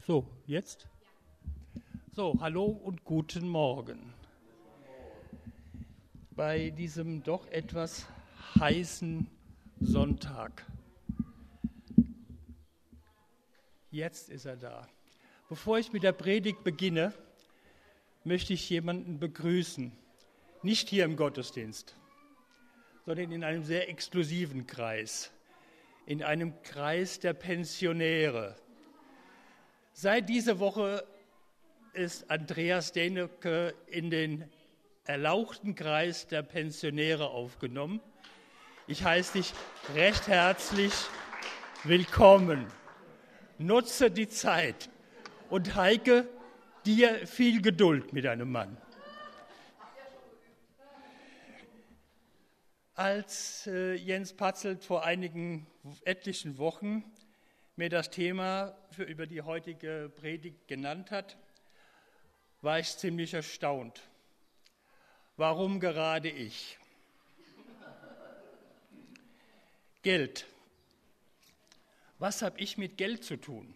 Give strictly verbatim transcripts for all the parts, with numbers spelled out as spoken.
So, jetzt? So, hallo und guten Morgen. Bei diesem doch etwas heißen Sonntag. Jetzt ist er da. Bevor ich mit der Predigt beginne, möchte ich jemanden begrüßen. Nicht hier im Gottesdienst, sondern in einem sehr exklusiven Kreis. In einem Kreis der Pensionäre. Seit dieser Woche ist Andreas Denecke in den erlauchten Kreis der Pensionäre aufgenommen. Ich heiße dich recht herzlich willkommen. Nutze die Zeit und Heike, dir viel Geduld mit deinem Mann. Als äh, Jens Patzelt vor einigen etlichen Wochen mir das Thema für über die heutige Predigt genannt hat, war ich ziemlich erstaunt. Warum gerade ich? Geld. Was habe ich mit Geld zu tun?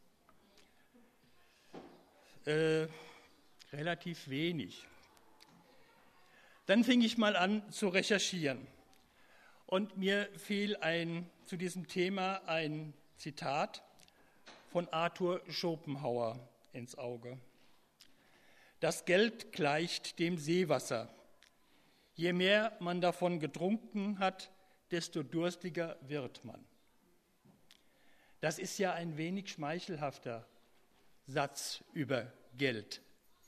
Äh, relativ wenig. Dann fing ich mal an zu recherchieren und mir fiel ein, zu diesem Thema ein Zitat von Arthur Schopenhauer ins Auge. Das Geld gleicht dem Seewasser. Je mehr man davon getrunken hat, desto durstiger wird man. Das ist ja ein wenig schmeichelhafter Satz über Geld.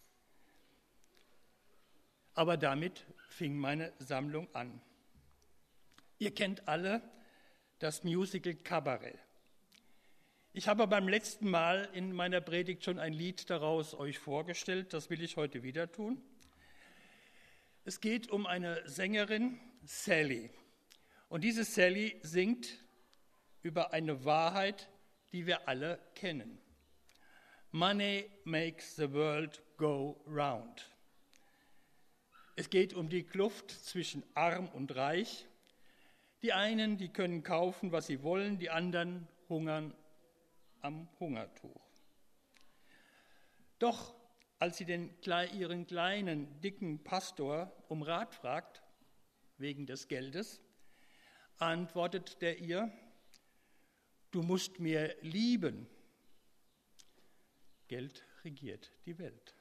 Aber damit fing meine Sammlung an. Ihr kennt alle das Musical Cabaret. Ich habe beim letzten Mal in meiner Predigt schon ein Lied daraus euch vorgestellt, das will ich heute wieder tun. Es geht um eine Sängerin, Sally. Und diese Sally singt über eine Wahrheit, die wir alle kennen. Money makes the world go round. Es geht um die Kluft zwischen arm und reich. Die einen, die können kaufen, was sie wollen, die anderen hungern am Hungertuch. Doch als sie den, ihren kleinen, dicken Pastor um Rat fragt, wegen des Geldes, antwortet der ihr, du musst mir lieben. Geld regiert die Welt.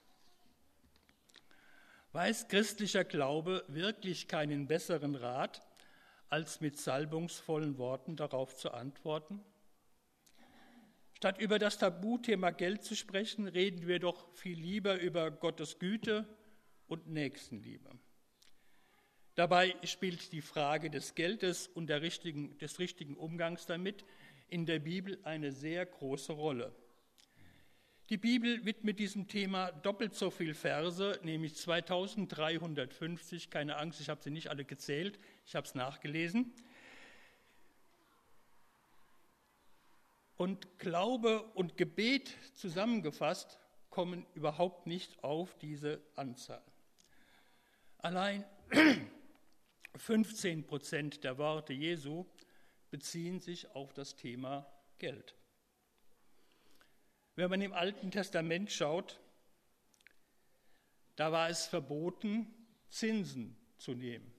Weiß christlicher Glaube wirklich keinen besseren Rat, als mit salbungsvollen Worten darauf zu antworten? Statt über das Tabuthema Geld zu sprechen, reden wir doch viel lieber über Gottes Güte und Nächstenliebe. Dabei spielt die Frage des Geldes und der richtigen, des richtigen Umgangs damit in der Bibel eine sehr große Rolle. Die Bibel widmet diesem Thema doppelt so viele Verse, nämlich zweitausenddreihundertfünfzig. Keine Angst, ich habe sie nicht alle gezählt, ich habe es nachgelesen. Und Glaube und Gebet zusammengefasst kommen überhaupt nicht auf diese Anzahl. Allein fünfzehn Prozent der Worte Jesu beziehen sich auf das Thema Geld. Wenn man im Alten Testament schaut, da war es verboten, Zinsen zu nehmen.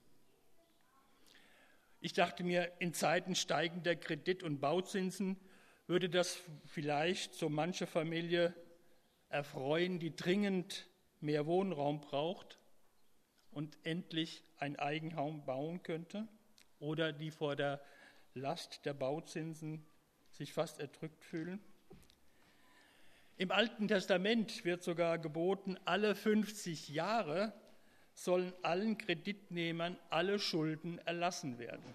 Ich dachte mir, in Zeiten steigender Kredit- und Bauzinsen würde das vielleicht so manche Familie erfreuen, die dringend mehr Wohnraum braucht und endlich ein Eigenheim bauen könnte oder die vor der Last der Bauzinsen sich fast erdrückt fühlen. Im Alten Testament wird sogar geboten, alle fünfzig Jahre sollen allen Kreditnehmern alle Schulden erlassen werden.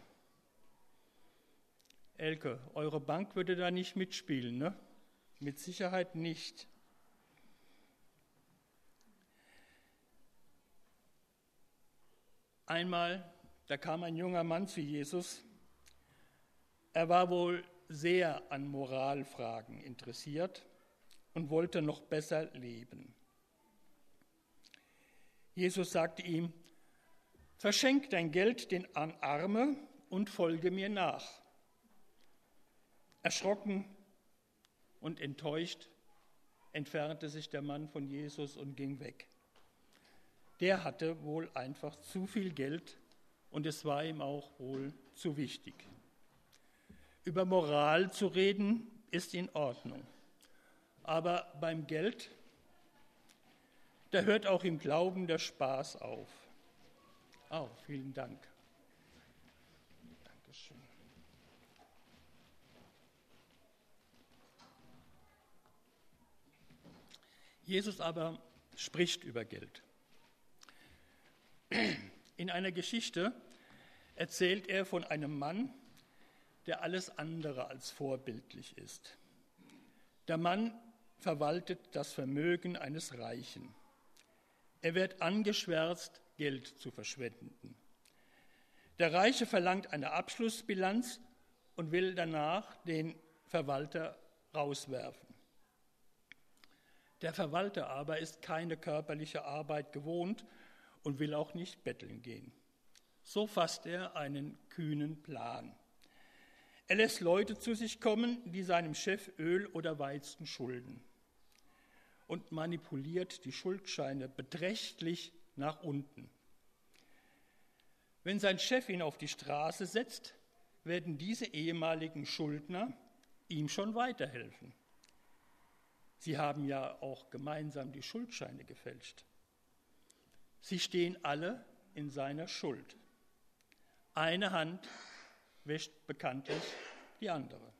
Elke, eure Bank würde da nicht mitspielen, ne? Mit Sicherheit nicht. Einmal, da kam ein junger Mann zu Jesus. Er war wohl sehr an Moralfragen interessiert und wollte noch besser leben. Jesus sagte ihm, verschenk dein Geld den Armen und folge mir nach. Erschrocken und enttäuscht entfernte sich der Mann von Jesus und ging weg. Der hatte wohl einfach zu viel Geld und es war ihm auch wohl zu wichtig. Über Moral zu reden ist in Ordnung, aber beim Geld, da hört auch im Glauben der Spaß auf. Oh, vielen Dank. Dankeschön. Jesus aber spricht über Geld. In einer Geschichte erzählt er von einem Mann, der alles andere als vorbildlich ist. Der Mann verwaltet das Vermögen eines Reichen. Er wird angeschwärzt, Geld zu verschwenden. Der Reiche verlangt eine Abschlussbilanz und will danach den Verwalter rauswerfen. Der Verwalter aber ist keine körperliche Arbeit gewohnt und will auch nicht betteln gehen. So fasst er einen kühnen Plan. Er lässt Leute zu sich kommen, die seinem Chef Öl oder Weizen schulden, und manipuliert die Schuldscheine beträchtlich nach unten. Wenn sein Chef ihn auf die Straße setzt, werden diese ehemaligen Schuldner ihm schon weiterhelfen. Sie haben ja auch gemeinsam die Schuldscheine gefälscht. Sie stehen alle in seiner Schuld. Eine Hand wäscht bekanntlich die andere.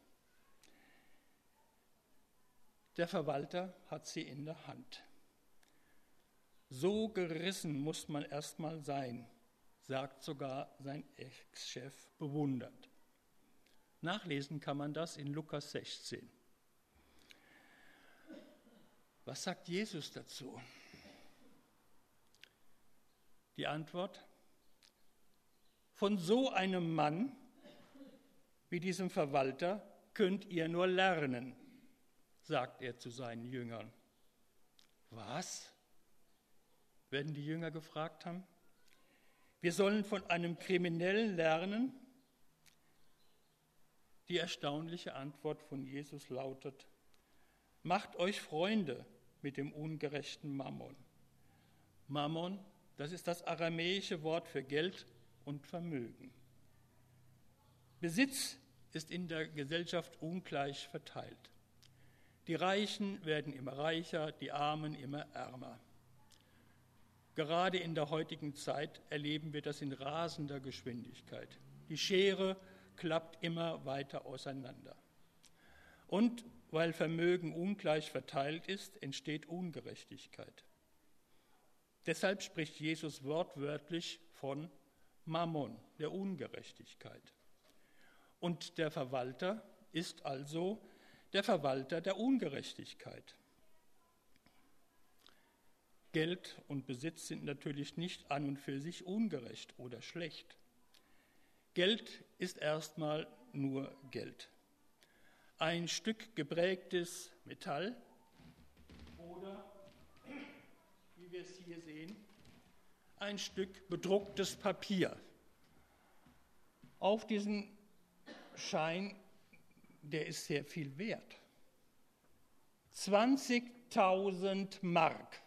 Der Verwalter hat sie in der Hand. So gerissen muss man erst mal sein, sagt sogar sein Ex-Chef bewundert. Nachlesen kann man das in Lukas sechzehn. Was sagt Jesus dazu? Die Antwort: Von so einem Mann wie diesem Verwalter könnt ihr nur lernen, sagt er zu seinen Jüngern. Was? Werden die Jünger gefragt haben. Wir sollen von einem Kriminellen lernen? Die erstaunliche Antwort von Jesus lautet: Macht euch Freunde mit dem ungerechten Mammon. Mammon, das ist das aramäische Wort für Geld und Vermögen. Besitz ist in der Gesellschaft ungleich verteilt. Die Reichen werden immer reicher, die Armen immer ärmer. Gerade in der heutigen Zeit erleben wir das in rasender Geschwindigkeit. Die Schere klappt immer weiter auseinander. Und weil Vermögen ungleich verteilt ist, entsteht Ungerechtigkeit. Deshalb spricht Jesus wortwörtlich von Mammon, der Ungerechtigkeit. Und der Verwalter ist also der Verwalter der Ungerechtigkeit. Geld und Besitz sind natürlich nicht an und für sich ungerecht oder schlecht. Geld ist erstmal nur Geld. Ein Stück geprägtes Metall oder, wie wir es hier sehen, ein Stück bedrucktes Papier. Auf diesen Schein, der ist sehr viel wert. zwanzigtausend Mark.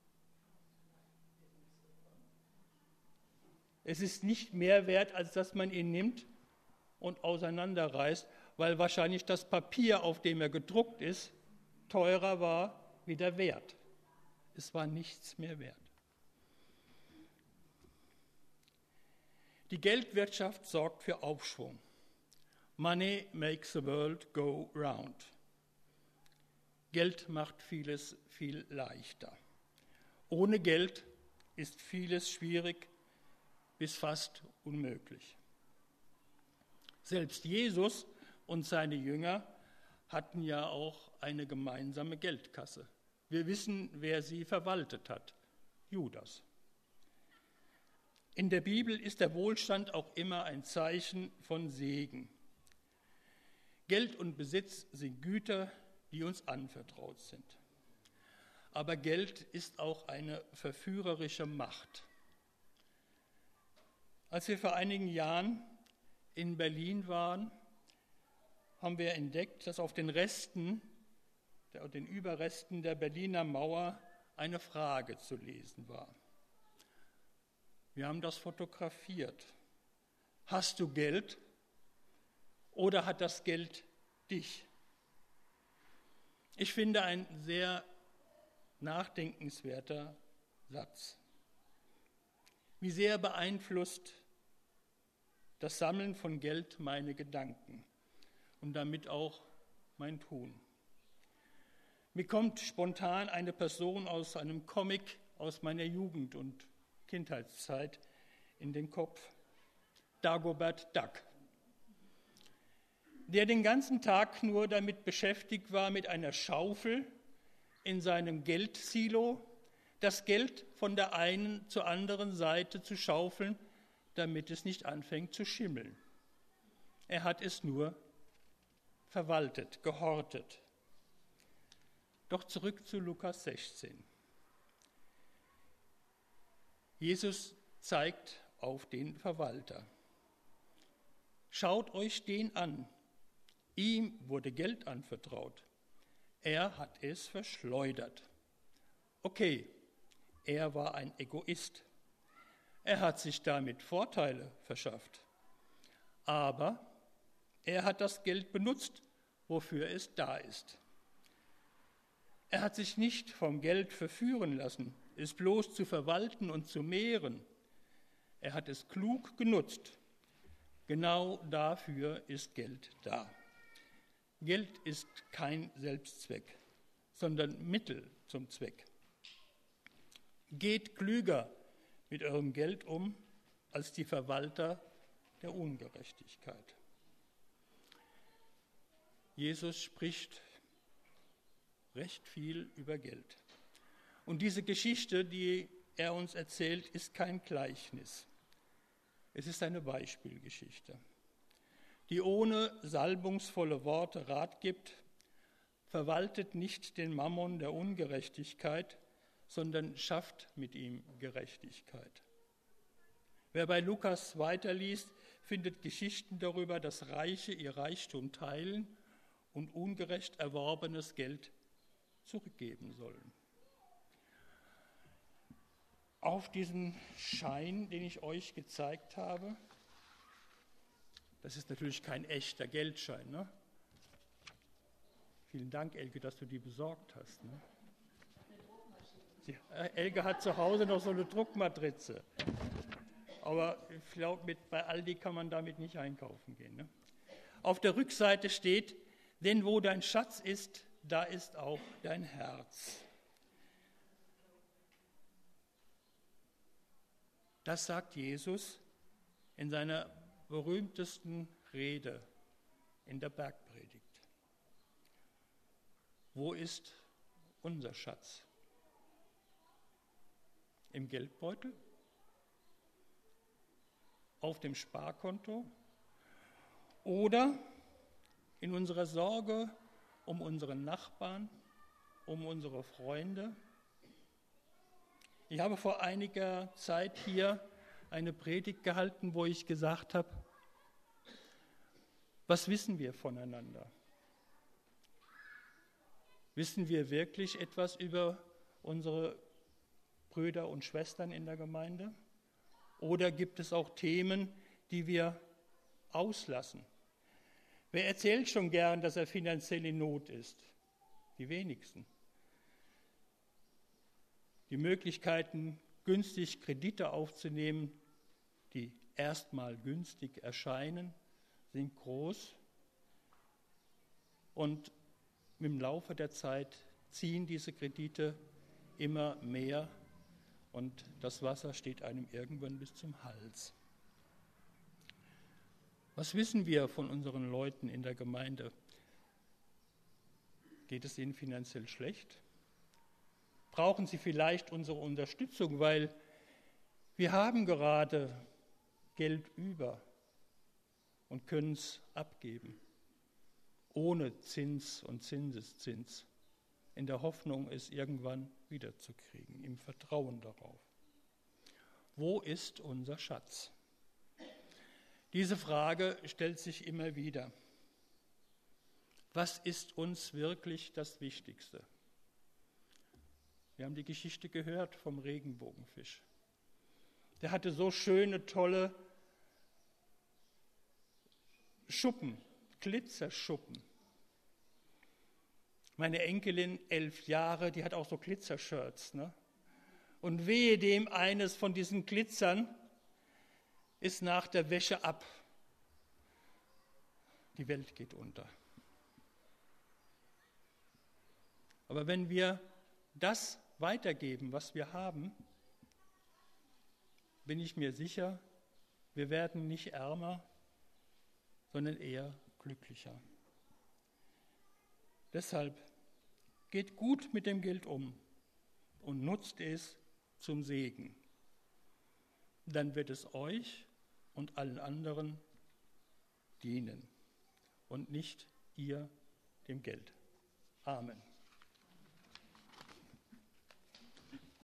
Es ist nicht mehr wert, als dass man ihn nimmt und auseinanderreißt, weil wahrscheinlich das Papier, auf dem er gedruckt ist, teurer war wie der Wert. Es war nichts mehr wert. Die Geldwirtschaft sorgt für Aufschwung. Money makes the world go round. Geld macht vieles viel leichter. Ohne Geld ist vieles schwierig bis fast unmöglich. Selbst Jesus und seine Jünger hatten ja auch eine gemeinsame Geldkasse. Wir wissen, wer sie verwaltet hat: Judas. In der Bibel ist der Wohlstand auch immer ein Zeichen von Segen. Geld und Besitz sind Güter, die uns anvertraut sind. Aber Geld ist auch eine verführerische Macht. Als wir vor einigen Jahren in Berlin waren, haben wir entdeckt, dass auf den Resten der, den Überresten der Berliner Mauer eine Frage zu lesen war. Wir haben das fotografiert. Hast du Geld oder hat das Geld dich? Ich finde ein sehr nachdenkenswerter Satz. Wie sehr beeinflusst das Sammeln von Geld meine Gedanken und damit auch mein Tun. Mir kommt spontan eine Person aus einem Comic aus meiner Jugend und Kindheitszeit in den Kopf, Dagobert Duck, der den ganzen Tag nur damit beschäftigt war, mit einer Schaufel in seinem Geldsilo das Geld von der einen zur anderen Seite zu schaufeln, damit es nicht anfängt zu schimmeln. Er hat es nur verwaltet, gehortet. Doch zurück zu Lukas sechzehn. Jesus zeigt auf den Verwalter. Schaut euch den an. Ihm wurde Geld anvertraut. Er hat es verschleudert. Okay, er war ein Egoist. Er hat sich damit Vorteile verschafft. Aber er hat das Geld benutzt, wofür es da ist. Er hat sich nicht vom Geld verführen lassen, es bloß zu verwalten und zu mehren. Er hat es klug genutzt. Genau dafür ist Geld da. Geld ist kein Selbstzweck, sondern Mittel zum Zweck. Geht klüger mit eurem Geld um als die Verwalter der Ungerechtigkeit. Jesus spricht recht viel über Geld. Und diese Geschichte, die er uns erzählt, ist kein Gleichnis. Es ist eine Beispielgeschichte, die ohne salbungsvolle Worte Rat gibt, verwaltet nicht den Mammon der Ungerechtigkeit, sondern schafft mit ihm Gerechtigkeit. Wer bei Lukas weiterliest, findet Geschichten darüber, dass Reiche ihr Reichtum teilen und ungerecht erworbenes Geld zurückgeben sollen. Auf diesen Schein, den ich euch gezeigt habe, das ist natürlich kein echter Geldschein, ne? Vielen Dank, Elke, dass du die besorgt hast. Ne? Die, äh, Elke hat zu Hause noch so eine Druckmatrize. Aber ich glaube, bei Aldi kann man damit nicht einkaufen gehen. Ne? Auf der Rückseite steht, denn wo dein Schatz ist, da ist auch dein Herz. Das sagt Jesus in seiner berühmtesten Rede in der Bergpredigt. Wo ist unser Schatz? Im Geldbeutel? Auf dem Sparkonto? Oder in unserer Sorge um unseren Nachbarn, um unsere Freunde? Ich habe vor einiger Zeit hier eine Predigt gehalten, wo ich gesagt habe, was wissen wir voneinander? Wissen wir wirklich etwas über unsere Brüder und Schwestern in der Gemeinde? Oder gibt es auch Themen, die wir auslassen? Wer erzählt schon gern, dass er finanziell in Not ist? Die wenigsten. Die Möglichkeiten, günstig Kredite aufzunehmen, die erstmal günstig erscheinen, sind groß. Und im Laufe der Zeit ziehen diese Kredite immer mehr und das Wasser steht einem irgendwann bis zum Hals. Was wissen wir von unseren Leuten in der Gemeinde? Geht es ihnen finanziell schlecht? Brauchen sie vielleicht unsere Unterstützung, weil wir haben gerade Geld über und können es abgeben, ohne Zins und Zinseszins, in der Hoffnung, es irgendwann wiederzukriegen, im Vertrauen darauf. Wo ist unser Schatz? Diese Frage stellt sich immer wieder. Was ist uns wirklich das Wichtigste? Wir haben die Geschichte gehört vom Regenbogenfisch. Der hatte so schöne, tolle Schuppen, Glitzerschuppen. Meine Enkelin, elf Jahre, die hat auch so Glitzershirts, ne? Und wehe dem, eines von diesen Glitzern ist nach der Wäsche ab. Die Welt geht unter. Aber wenn wir das weitergeben, was wir haben, bin ich mir sicher, wir werden nicht ärmer, sondern eher glücklicher. Deshalb geht gut mit dem Geld um und nutzt es zum Segen. Dann wird es euch und allen anderen dienen und nicht ihr dem Geld. Amen.